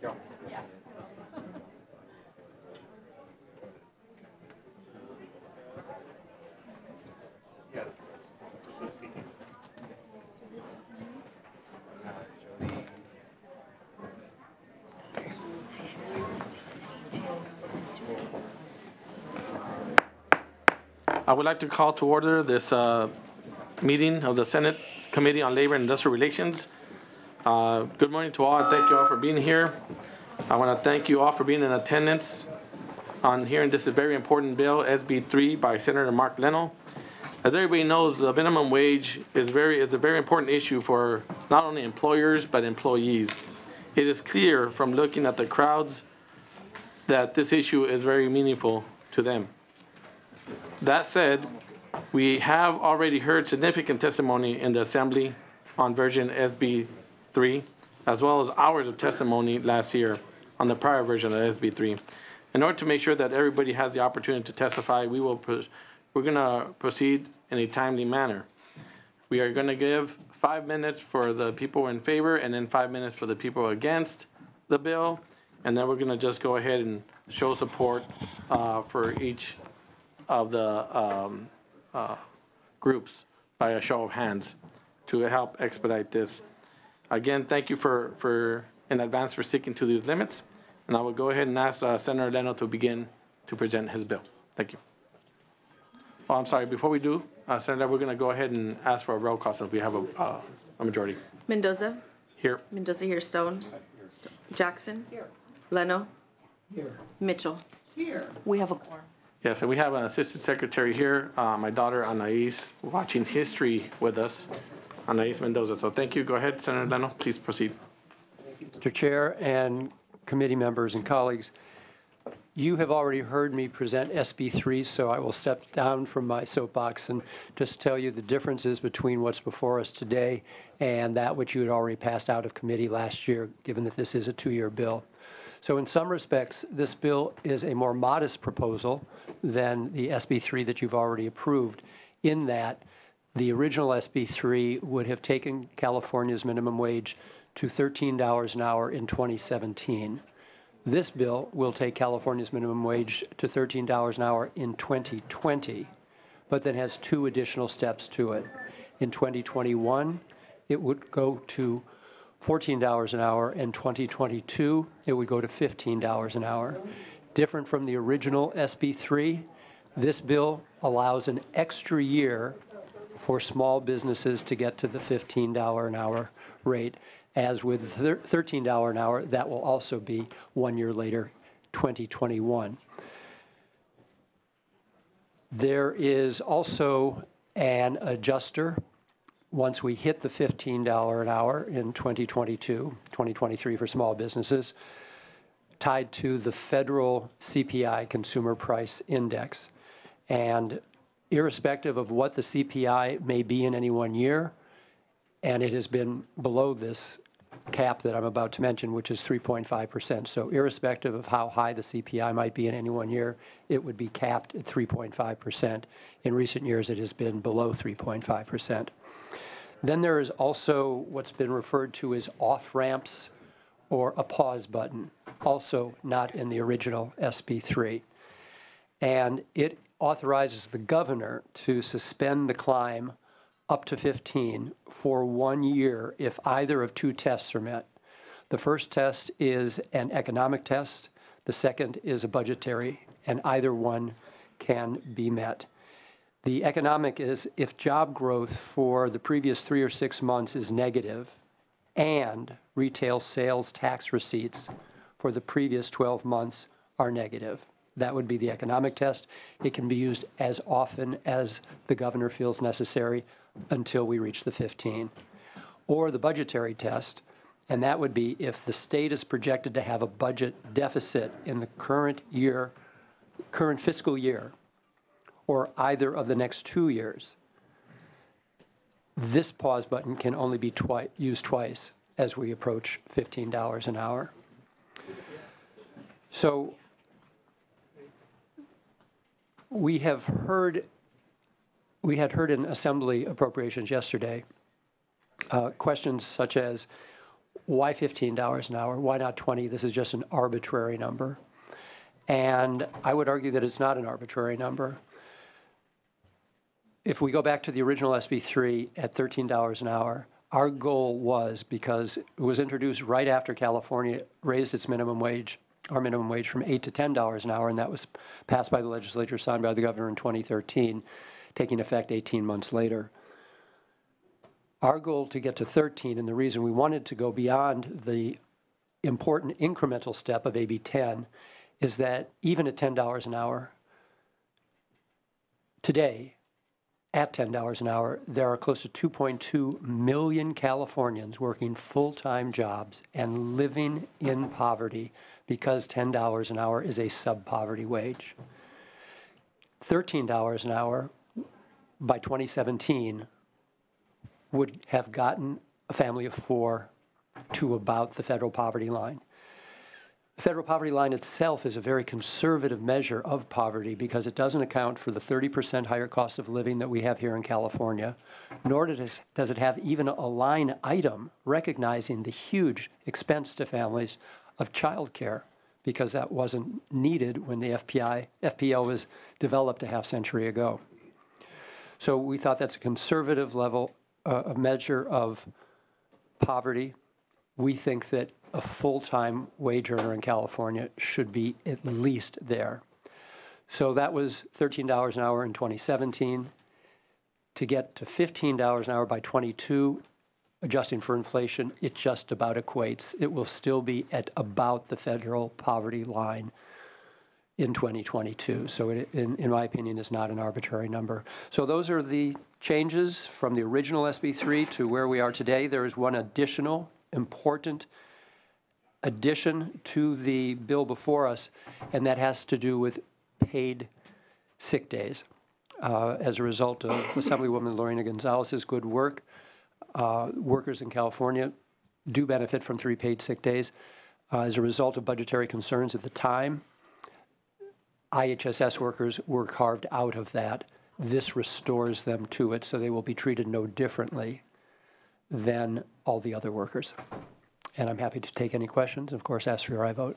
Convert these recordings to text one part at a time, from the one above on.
I would like to call to order this meeting of the Senate Committee on Labor and Industrial Relations. Good morning to all, and thank you all for being here. I want to thank you all for being in attendance on hearing this very important bill, SB 3 by Senator Mark Leno. As everybody knows, the minimum wage is a very important issue for not only employers but employees. It is clear from looking at the crowds that this issue is very meaningful to them. That said, we have already heard significant testimony in the Assembly on version SB 3, as well as hours of testimony last year on the prior version of SB 3. In order to make sure that everybody has the opportunity to testify, we're going to proceed in a timely manner. We are going to give 5 minutes for the people in favor and then 5 minutes for the people against the bill, and then we're going to just go ahead and show support for each of the groups by a show of hands to help expedite this. Again, thank you for in advance for sticking to these limits, and I will go ahead and ask Senator Leno to begin to present his bill. Thank you. Oh, I'm sorry. Before we do, Senator, we're going to go ahead and ask for a roll call since we have a majority. Mendoza. Here. Mendoza here. Stone. Jackson. Here. Leno. Here. Mitchell. Here. We have a quorum. Yes, and we have an assistant secretary here, my daughter Anais, watching history with us, Anais Mendoza. So thank you. Go ahead, Senator Leno. Please proceed. Mr. Chair and committee members and colleagues, you have already heard me present SB 3, so I will step down from my soapbox and just tell you the differences between what's before us today and that which you had already passed out of committee last year, given that this is a 2-year bill. So in some respects, this bill is a more modest proposal than the SB 3 that you've already approved, in that the original SB 3 would have taken California's minimum wage to $13 an hour in 2017. This bill will take California's minimum wage to $13 an hour in 2020, but then has 2 additional steps to it. In 2021, it would go to $14 an hour. In 2022, it would go to $15 an hour. Different from the original SB 3, this bill allows an extra year for small businesses to get to the $15 an hour rate. As with $13 an hour, that will also be 1 year later, 2021. There is also an adjuster once we hit the $15 an hour in 2022, 2023 for small businesses, tied to the federal CPI, Consumer Price Index. And irrespective of what the CPI may be in any 1 year, and it has been below this cap that I'm about to mention, which is 3.5%. So irrespective of how high the CPI might be in any 1 year, it would be capped at 3.5%. In recent years, it has been below 3.5%. Then there is also what's been referred to as off-ramps or a pause button, also not in the original SB 3. And it authorizes the governor to suspend the climb up to 15 for 1 year if either of 2 tests are met. The first test is an economic test. The second is a budgetary, and either one can be met. The economic is if job growth for the previous 3 or 6 months is negative and retail sales tax receipts for the previous 12 months are negative. That would be the economic test. It can be used as often as the governor feels necessary until we reach the 15. Or the budgetary test, and that would be if the state is projected to have a budget deficit in the current fiscal year, or either of the next 2 years. This pause button can only be used twice as we approach $15 an hour. So we had heard in Assembly appropriations yesterday questions such as, why $15 an hour? Why not 20? This is just an arbitrary number. And I would argue that it's not an arbitrary number. If we go back to the original SB3 at $13 an hour, our goal was, because it was introduced right after California raised its minimum wage, our minimum wage from $8 to $10 an hour, and that was passed by the legislature, signed by the governor in 2013, taking effect 18 months later. Our goal to get to 13, and the reason we wanted to go beyond the important incremental step of AB 10, is that even at $10 an hour, today, at $10 an hour, there are close to 2.2 million Californians working full-time jobs and living in poverty because $10 an hour is a sub-poverty wage. $13 an hour by 2017 would have gotten a family of four to about the federal poverty line. The federal poverty line itself is a very conservative measure of poverty because it doesn't account for the 30% higher cost of living that we have here in California, nor does it have even a line item recognizing the huge expense to families of childcare, because that wasn't needed when the FPL was developed a half century ago. So we thought that's a conservative level, a measure of poverty. We think that a full-time wage earner in California should be at least there. So that was $13 an hour in 2017. To get to $15 an hour by 22, adjusting for inflation, it just about equates. It will still be at about the federal poverty line in 2022. So it, in my opinion, is not an arbitrary number. So those are the changes from the original SB3 to where we are today. There is one additional important addition to the bill before us, and that has to do with paid sick days. As a result of Assemblywoman Lorena Gonzalez's good work, workers in California do benefit from 3 paid sick days. As a result of budgetary concerns at the time, IHSS workers were carved out of that. This restores them to it, so they will be treated no differently than all the other workers. And I'm happy to take any questions. Of course, ask for your I vote.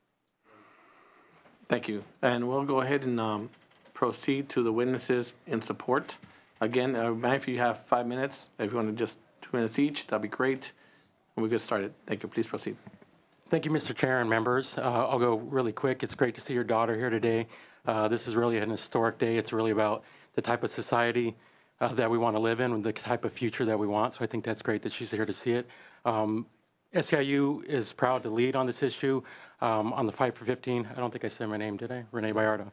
Thank you. And we'll go ahead and proceed to the witnesses in support. Again, if you have 5 minutes, if you want to just 2 minutes each, that'd be great. And we'll get started. Thank you. Please proceed. Thank you, Mr. Chair and members. I'll go really quick. It's great to see your daughter here today. This is really an historic day. It's really about the type of society that we want to live in and the type of future that we want. So I think that's great that she's here to see it. SEIU is proud to lead on this issue on the Fight for 15. I don't think I said my name, did I? Renee Bayardo.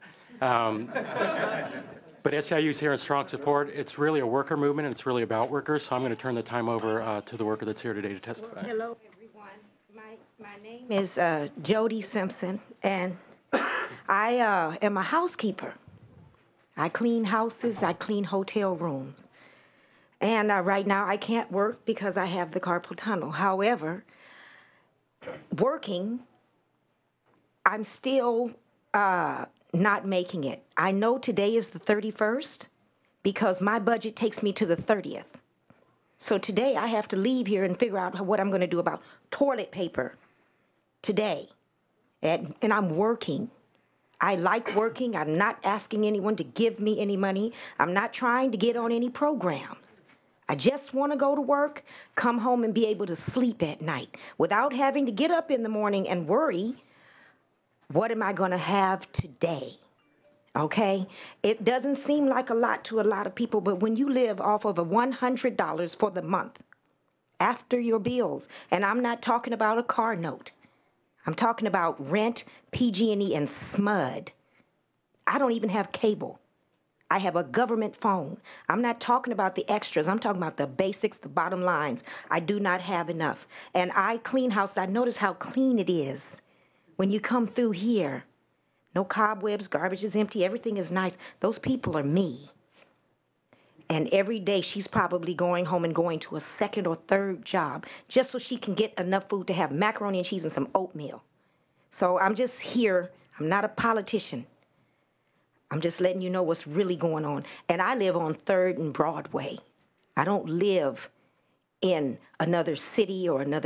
But SEIU is here in strong support. It's really a worker movement, and it's really about workers. So I'm going to turn the time over to the worker that's here today to testify. Hello, everyone. My name is Jody Simpson, and I am a housekeeper. I clean houses. I clean hotel rooms. And right now I can't work because I have the carpal tunnel. However, working, I'm still not making it. I know today is the 31st because my budget takes me to the 30th. So today I have to leave here and figure out what I'm going to do about toilet paper today. And I'm working. I like working. I'm not asking anyone to give me any money. I'm not trying to get on any programs. I just want to go to work, come home, and be able to sleep at night without having to get up in the morning and worry, what am I going to have today? Okay? It doesn't seem like a lot to a lot of people, but when you live off of $100 for the month after your bills, and I'm not talking about a car note, I'm talking about rent, PG&E, and SMUD. I don't even have cable. I have a government phone. I'm not talking about the extras. I'm talking about the basics, the bottom lines. I do not have enough. And I clean houses. I notice how clean it is when you come through here. No cobwebs, garbage is empty, everything is nice. Those people are me. And every day she's probably going home and going to a second or third job just so she can get enough food to have macaroni and cheese and some oatmeal. So I'm just here. I'm not a politician. I'm just letting you know what's really going on. And I live on 3rd and Broadway. I don't live in another city or another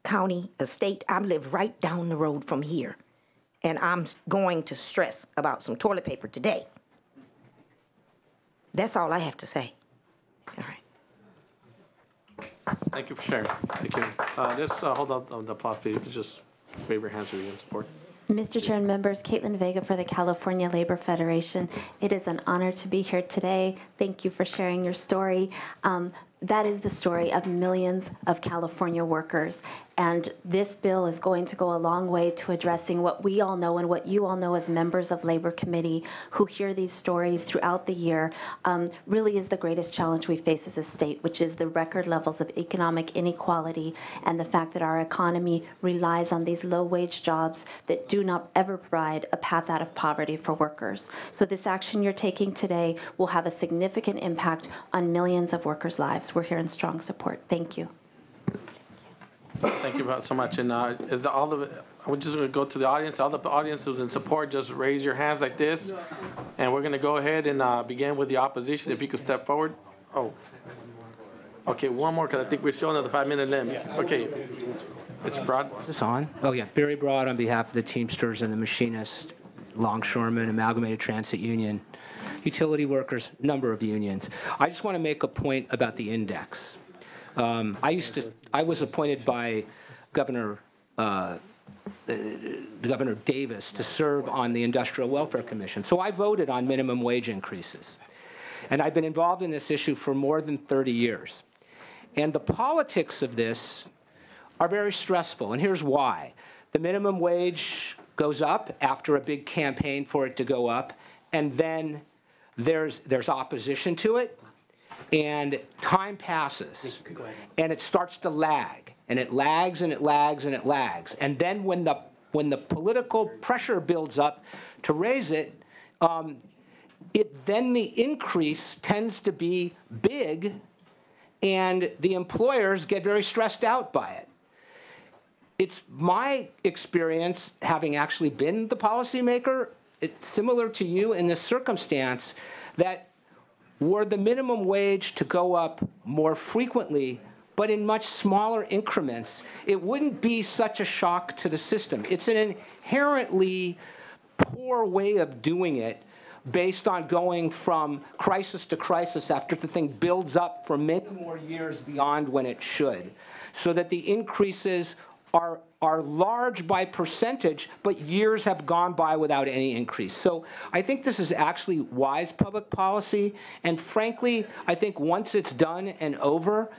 County Estate. I live right down the road from here. And I'm going to stress about some toilet paper today. That's all I have to say. All right. Thank you for sharing. Thank you. Just hold up the applause, please. Just wave your hands if you're in support. Mr. Chair and members, Caitlin Vega for the California Labor Federation. It is an honor to be here today. Thank you for sharing your story. That is the story of millions of California workers. And this bill is going to go a long way to addressing what we all know and what you all know as members of Labor Committee who hear these stories throughout the year, really is the greatest challenge we face as a state, which is the record levels of economic inequality and the fact that our economy relies on these low-wage jobs that do not ever provide a path out of poverty for workers. So this action you're taking today will have a significant impact on millions of workers' lives. We're here in strong support. Thank you. Thank you so much. And we're just going to go to the audience. All the audience who's in support, just raise your hands like this. And we're going to go ahead and begin with the opposition. If you could step forward. Oh. Okay, one more, because I think we're still under the 5-minute limit. Okay. Mr. Broad. Is this on? Oh, yeah. Barry Broad on behalf of the Teamsters and the Machinists, Longshoremen, Amalgamated Transit Union, utility workers, number of unions. I just want to make a point about the index. I was appointed by Governor Davis to serve on the Industrial Welfare Commission. So I voted on minimum wage increases. And I've been involved in this issue for more than 30 years. And the politics of this are very stressful, and here's why. The minimum wage goes up after a big campaign for it to go up, and then there's opposition to it, and time passes, and it starts to lag, and it lags, and it lags, and it lags. And then when the political pressure builds up to raise it, then the increase tends to be big, and the employers get very stressed out by it. It's my experience, having actually been the policymaker, it's similar to you in this circumstance, that were the minimum wage to go up more frequently, but in much smaller increments, it wouldn't be such a shock to the system. It's an inherently poor way of doing it based on going from crisis to crisis after the thing builds up for many more years beyond when it should, so that the increases are large by percentage, but years have gone by without any increase. So I think this is actually wise public policy, and frankly, I think once it's done and over,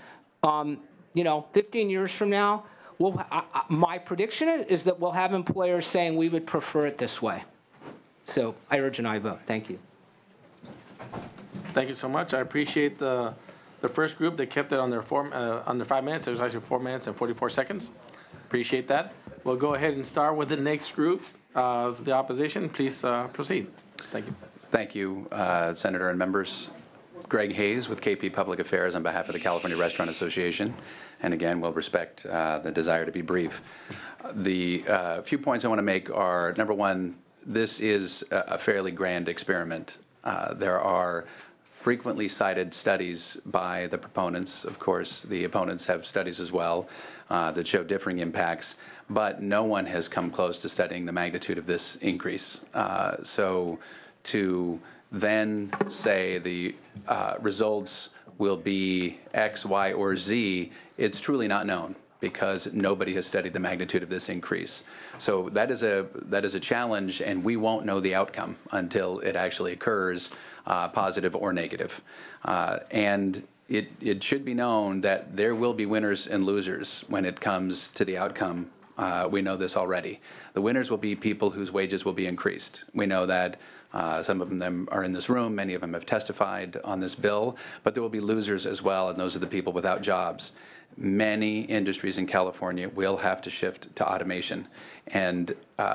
15 years from now, my prediction is that we'll have employers saying we would prefer it this way. So I urge an aye vote. Thank you. Thank you so much. I appreciate the first group. They kept it on their under 5 minutes. It was actually 4 minutes and 44 seconds. Appreciate that. We'll go ahead and start with the next group of the opposition. Please proceed. Thank you. Thank you, Senator and members. Greg Hayes with KP Public Affairs on behalf of the California Restaurant Association. And again, we'll respect the desire to be brief. The few points I want to make are, number one, this is a fairly grand experiment. There are frequently cited studies by the proponents. Of course, the opponents have studies as well that show differing impacts, but no one has come close to studying the magnitude of this increase. So to then say the results will be X, Y, or Z, it's truly not known because nobody has studied the magnitude of this increase. So that is a challenge, and we won't know the outcome until it actually occurs, positive or negative. And it should be known that there will be winners and losers when it comes to the outcome. We know this already. The winners will be people whose wages will be increased. We know that some of them are in this room, many of them have testified on this bill, but there will be losers as well, and those are the people without jobs. Many industries in California will have to shift to automation, and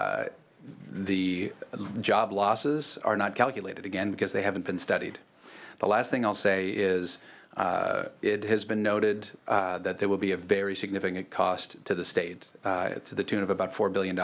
the job losses are not calculated, again, because they haven't been studied. The last thing I'll say is it has been noted that there will be a very significant cost to the state, to the tune of about $4 billion.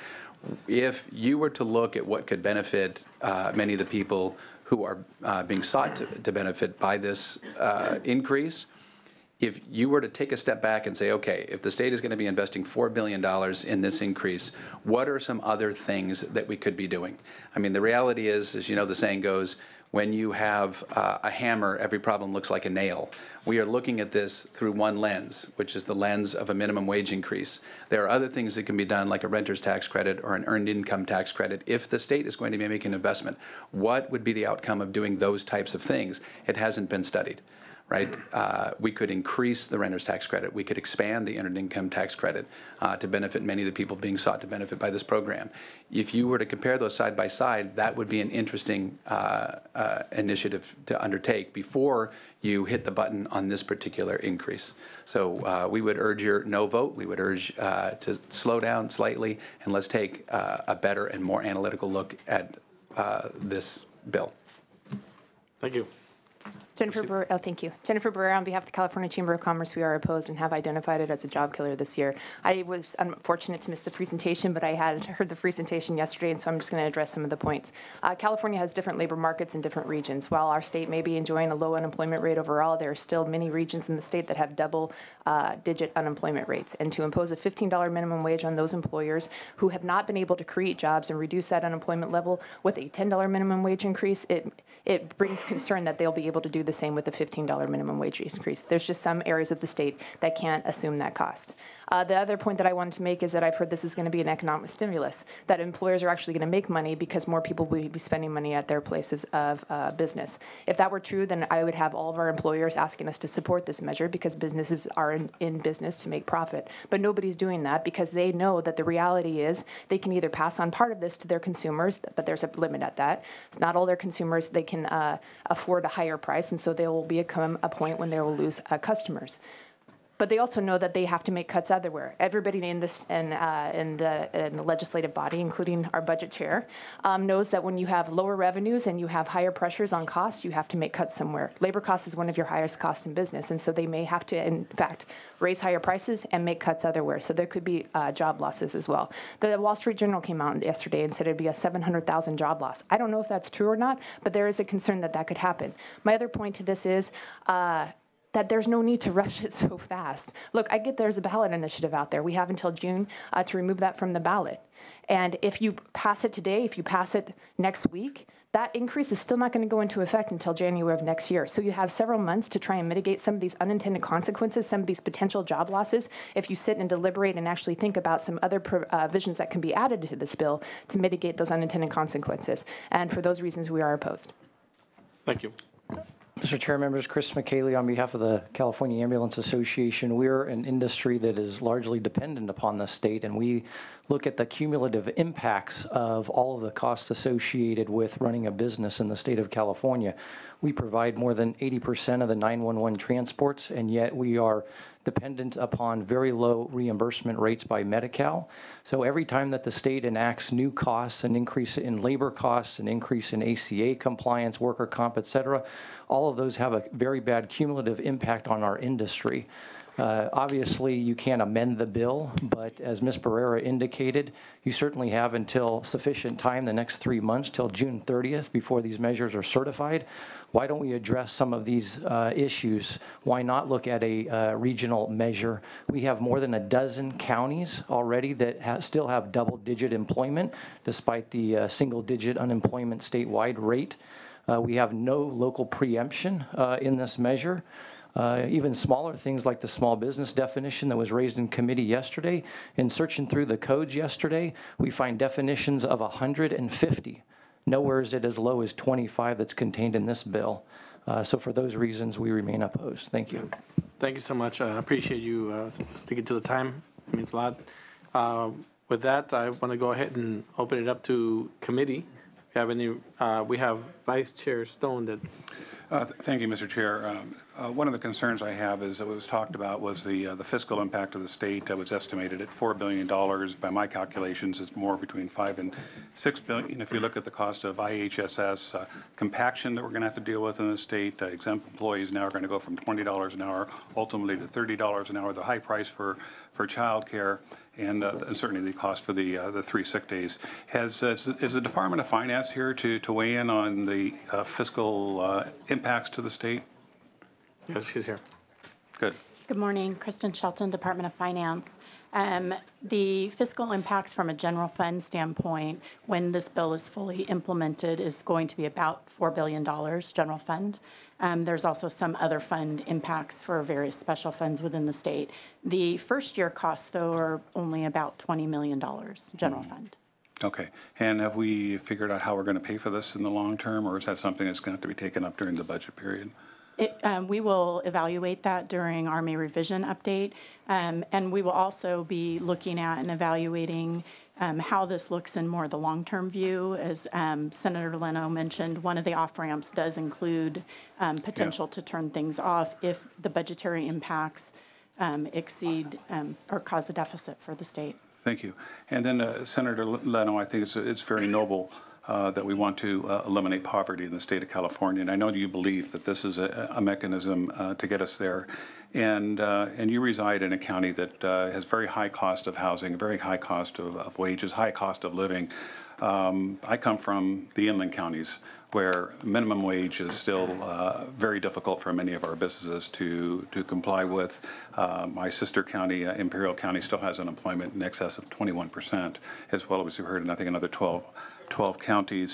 If you were to look at what could benefit many of the people who are being sought to benefit by this increase, if you were to take a step back and say, okay, if the state is going to be investing $4 billion in this increase, what are some other things that we could be doing? I mean, the reality is, as you know, the saying goes, when you have a hammer, every problem looks like a nail. We are looking at this through one lens, which is the lens of a minimum wage increase. There are other things that can be done, like a renter's tax credit or an earned income tax credit. If the state is going to be making an investment, what would be the outcome of doing those types of things? It hasn't been studied. Right? We could increase the renter's tax credit. We could expand the earned income tax credit to benefit many of the people being sought to benefit by this program. If you were to compare those side by side, that would be an interesting initiative to undertake before you hit the button on this particular increase. So we would urge your no vote. We would urge to slow down slightly, and let's take a better and more analytical look at this bill. Thank you. Jennifer Barrera, oh, thank you. Jennifer Barrera, on behalf of the California Chamber of Commerce, we are opposed and have identified it as a job killer this year. I was unfortunate to miss the presentation, but I had heard the presentation yesterday, and so I'm just going to address some of the points. California has different labor markets in different regions. While our state may be enjoying a low unemployment rate overall, there are still many regions in the state that have double-digit unemployment rates. And to impose a $15 minimum wage on those employers who have not been able to create jobs and reduce that unemployment level with a $10 minimum wage increase, it brings concern that they'll be able to do the same with a $15 minimum wage increase. There's just some areas of the state that can't assume that cost. The other point that I wanted to make is that I've heard this is going to be an economic stimulus, that employers are actually going to make money because more people will be spending money at their places of business. If that were true, then I would have all of our employers asking us to support this measure because businesses are in business to make profit. But nobody's doing that because they know that the reality is they can either pass on part of this to their consumers, but there's a limit at that. Not all their consumers, they can afford a higher price, and so there will become a point when they will lose customers. But they also know that they have to make cuts everywhere. Everybody in this in the legislative body, including our budget chair, knows that when you have lower revenues and you have higher pressures on costs, you have to make cuts somewhere. Labor cost is one of your highest costs in business, and so they may have to, in fact, raise higher prices and make cuts otherwhere. So there could be job losses as well. The Wall Street Journal came out yesterday and said it'd be a 700,000 job loss. I don't know if that's true or not, but there is a concern that that could happen. My other point to this is that there's no need to rush it so fast. Look, I get there's a ballot initiative out there. We have until June to remove that from the ballot. And if you pass it today, if you pass it next week, that increase is still not going to go into effect until January of next year. So you have several months to try and mitigate some of these unintended consequences, some of these potential job losses, if you sit and deliberate and actually think about some other provisions that can be added to this bill to mitigate those unintended consequences. And for those reasons, we are opposed. Thank you. Mr. Chair, members, Chris McKaylee on behalf of the California Ambulance Association. We're an industry that is largely dependent upon the state, and we look at the cumulative impacts of all of the costs associated with running a business in the state of California. We provide more than 80% of the 911 transports, and yet we are dependent upon very low reimbursement rates by Medi-Cal. So every time that the state enacts new costs, an increase in labor costs, an increase in ACA compliance, worker comp, et cetera, all of those have a very bad cumulative impact on our industry. Obviously, you can't amend the bill, but as Ms. Barrera indicated, you certainly have until sufficient time, the next 3 months, till June 30th, before these measures are certified. Why don't we address some of these issues? Why not look at a regional measure? We have more than a dozen counties already that still have double-digit employment, despite the single-digit unemployment statewide rate. We have no local preemption in this measure. Even smaller things like the small business definition that was raised in committee yesterday. In searching through the codes yesterday, we find definitions of 150. Nowhere is it as low as 25 that's contained in this bill. So for those reasons, we remain opposed. Thank you. Thank you so much. I appreciate you sticking to the time. It means a lot. With that, I want to go ahead and open it up to committee. If you have any, we have Vice Chair Stone that. Thank you, Mr. Chair. One of the concerns I have is that what was talked about was the fiscal impact of the state that was estimated at $4 billion. By my calculations, it's more between $5 and $6 billion. If you look at the cost of IHSS compaction that we're going to have to deal with in the state, exempt employees now are going to go from $20 an hour ultimately to $30 an hour, the high price for child care, and certainly the cost for the 3 sick days. Is the Department of Finance here to weigh in on the fiscal impacts to the state? Yes, she's here. Good. Good morning, Kristen Shelton, Department of Finance. The fiscal impacts from a general fund standpoint, when this bill is fully implemented, is going to be about $4 billion general fund. There's also some other fund impacts for various special funds within the state. The first year costs, though, are only about $20 million general fund. Okay. And have we figured out how we're going to pay for this in the long term, or is that something that's going to have to be taken up during the budget period? We will evaluate that during our May revision update, and we will also be looking at and evaluating how this looks in more the long-term view. As Senator Leno mentioned, one of the off-ramps does include potential to turn things off if the budgetary impacts exceed or cause a deficit for the state. Thank you. And then Senator Leno, I think it's very noble that we want to eliminate poverty in the state of California. And I know you believe that this is a mechanism to get us there. And you reside in a county that has very high cost of housing, very high cost of wages, high cost of living. I come from the inland counties where minimum wage is still very difficult for many of our businesses to comply with. My sister county, Imperial County, still has unemployment in excess of 21%, as well as we heard, and I think another 12 counties.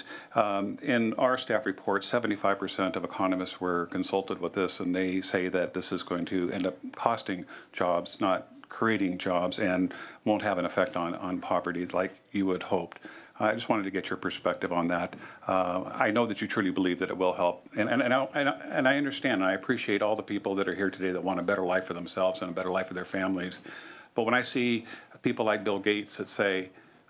In our staff report, 75% of economists were consulted with this, and they say that this is going to end up costing jobs, not creating jobs, and won't have an effect on poverty like you had hoped. I just wanted to get your perspective on that. I know that you truly believe that it will help, and I understand, and I appreciate all the people that are here today that want a better life for themselves and a better life for their families. But when I see people like Bill Gates that say,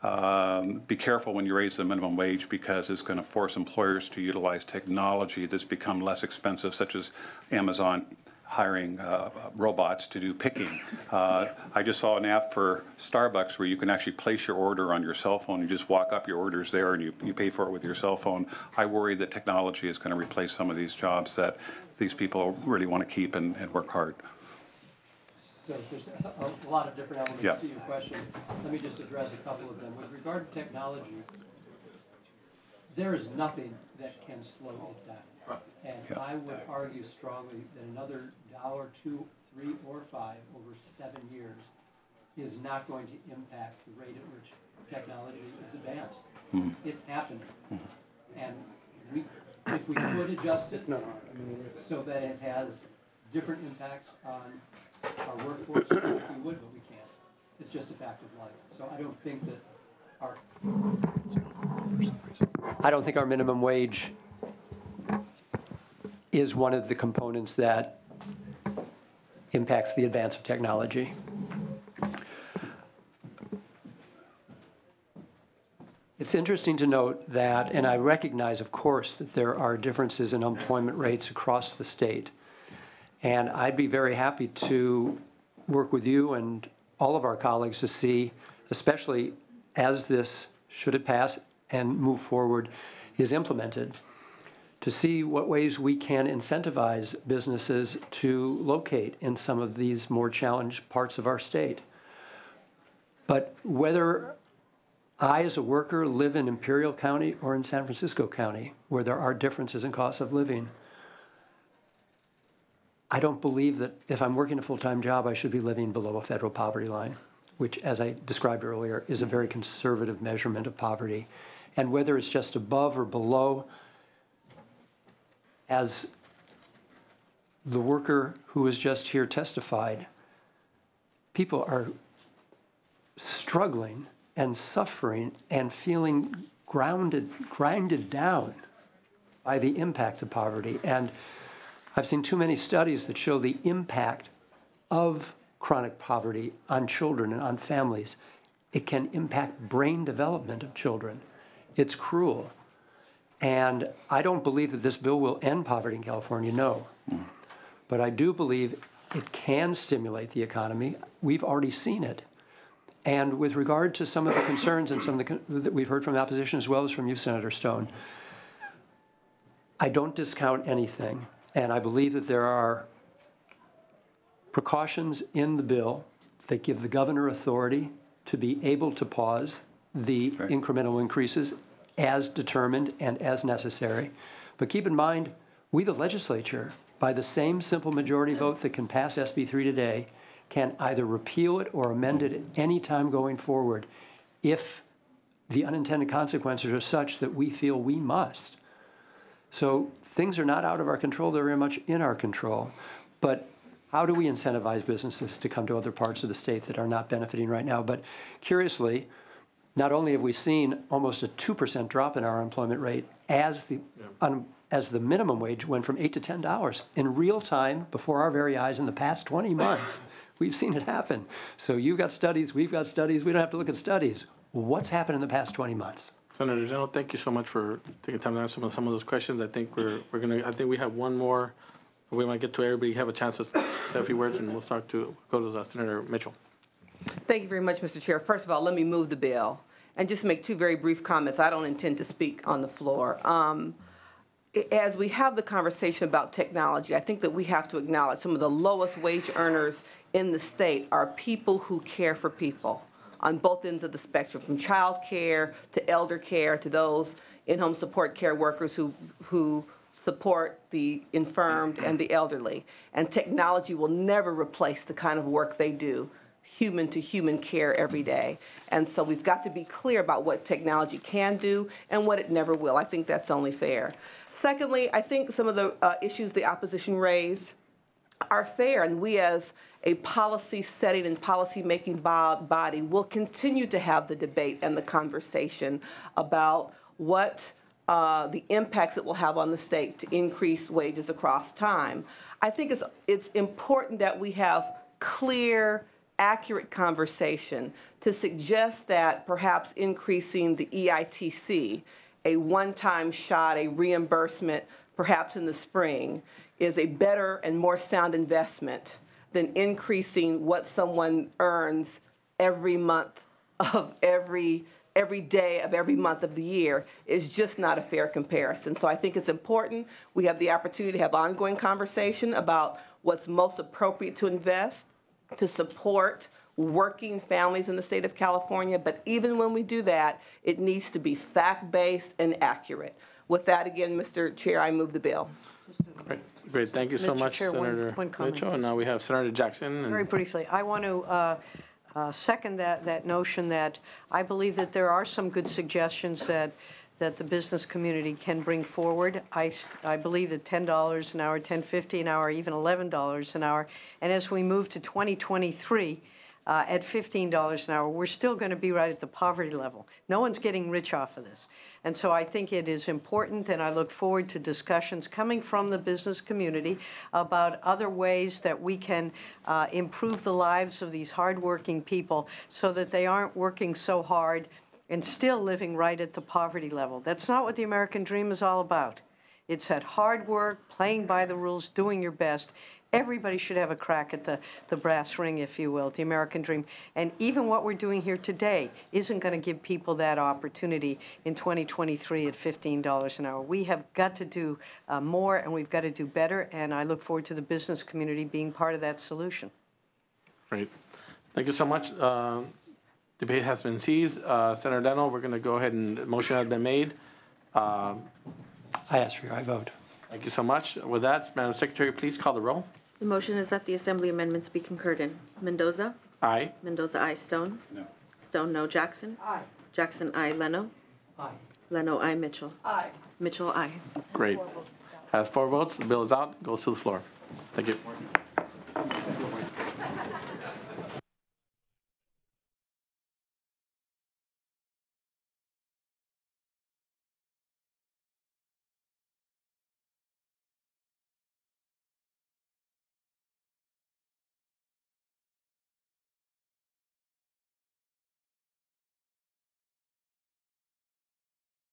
be careful when you raise the minimum wage because it's going to force employers to utilize technology that's become less expensive, such as Amazon hiring robots to do picking. I just saw an app for Starbucks where you can actually place your order on your cell phone. You just walk up, your order's there, and you pay for it with your cell phone. I worry that technology is going to replace some of these jobs that these people really want to keep and work hard. So there's a lot of different elements to your question. Let me just address a couple of them. With regard to technology, there is nothing that can slow it down. And I would argue strongly that another $1, $2, $3, or $5 over 7 years is not going to impact the rate at which technology is advanced. It's happening. And if we could adjust it so that it has different impacts on our workforce, we would, but we can't. It's just a fact of life. So I don't think that our minimum wage is one of the components that impacts the advance of technology. It's interesting to note that, and I recognize, of course, that there are differences in employment rates across the state. And I'd be very happy to work with you and all of our colleagues to see, especially as this, should it pass and move forward, is implemented, to see what ways we can incentivize businesses to locate in some of these more challenged parts of our state. But whether I, as a worker, live in Imperial County or in San Francisco County, where there are differences in cost of living, I don't believe that if I'm working a full-time job, I should be living below a federal poverty line, which, as I described earlier, is a very conservative measurement of poverty. And whether it's just above or below, as the worker who was just here testified, people are struggling and suffering and feeling grinded down by the impacts of poverty. And I've seen too many studies that show the impact of chronic poverty on children and on families. It can impact brain development of children. It's cruel. And I don't believe that this bill will end poverty in California, no. But I do believe it can stimulate the economy. We've already seen it. And with regard to some of the concerns and some of that we've heard from the opposition as well as from you, Senator Stone, I don't discount anything. And I believe that there are precautions in the bill that give the governor authority to be able to pause the incremental increases as determined and as necessary. But keep in mind, we, the legislature, by the same simple majority vote that can pass SB 3 today, can either repeal it or amend it at any time going forward if the unintended consequences are such that we feel we must. So things are not out of our control, they're very much in our control. But how do we incentivize businesses to come to other parts of the state that are not benefiting right now? But curiously, not only have we seen almost a 2% drop in our unemployment rate as the minimum wage went from $8 to $10 in real time before our very eyes in the past 20 months. We've seen it happen. So you've got studies, we've got studies, we don't have to look at studies. What's happened in the past 20 months? Senator General, thank you so much for taking time to answer some of those questions. I think I think we have one more. We might get to everybody, have a chance to say a few words, and we'll start to go to Senator Mitchell. Thank you very much, Mr. Chair. First of all, let me move the bill and just make two very brief comments. I don't intend to speak on the floor. As we have the conversation about technology, I think that we have to acknowledge some of the lowest wage earners in the state are people who care for people on both ends of the spectrum, from child care to elder care to those in-home support care workers who support the infirmed and the elderly. And technology will never replace the kind of work they do, human-to-human care every day. And so we've got to be clear about what technology can do and what it never will. I think that's only fair. Secondly, I think some of the issues the opposition raised are fair, and we as a policy-setting and policy-making body will continue to have the debate and the conversation about what the impacts it will have on the state to increase wages across time. I think it's important that we have clear, accurate conversation to suggest that perhaps increasing the EITC, a one-time shot, a reimbursement, perhaps in the spring, is a better and more sound investment than increasing what someone earns every month of every day of every month of the year is just not a fair comparison. So I think it's important we have the opportunity to have ongoing conversation about what's most appropriate to invest to support working families in the state of California. But even when we do that, it needs to be fact-based and accurate. With that, again, Mr. Chair, I move the bill. Great. Thank you so Mr. much, Chair, Senator one comment. Mitchell. And now we have Senator Jackson. Very briefly, I want to second that notion that I believe that there are some good suggestions that the business community can bring forward. I believe that $10 an hour, $10.50 an hour, even $11 an hour, and as we move to 2023, at $15 an hour, we're still going to be right at the poverty level. No one's getting rich off of this. And so I think it is important, and I look forward to discussions coming from the business community about other ways that we can improve the lives of these hardworking people so that they aren't working so hard and still living right at the poverty level. That's not what the American dream is all about. It's that hard work, playing by the rules, doing your best. Everybody should have a crack at the brass ring, if you will, the American dream. And even what we're doing here today isn't going to give people that opportunity in 2023 at $15 an hour. We have got to do more, and we've got to do better, and I look forward to the business community being part of that solution. Great. Thank you so much. Debate has been seized. Senator Deno, we're going to go ahead and motion has been made. I ask for your vote. Thank you so much. With that, Madam Secretary, please call the roll. The motion is that the Assembly amendments be concurred in. Mendoza? Aye. Mendoza, aye. Stone? No. Stone, no. Jackson? Aye. Jackson, aye. Leno? Aye. Leno, aye. Mitchell? Aye. Mitchell, aye. Great. Has 4 votes. The bill is out. Goes to the floor. Thank you.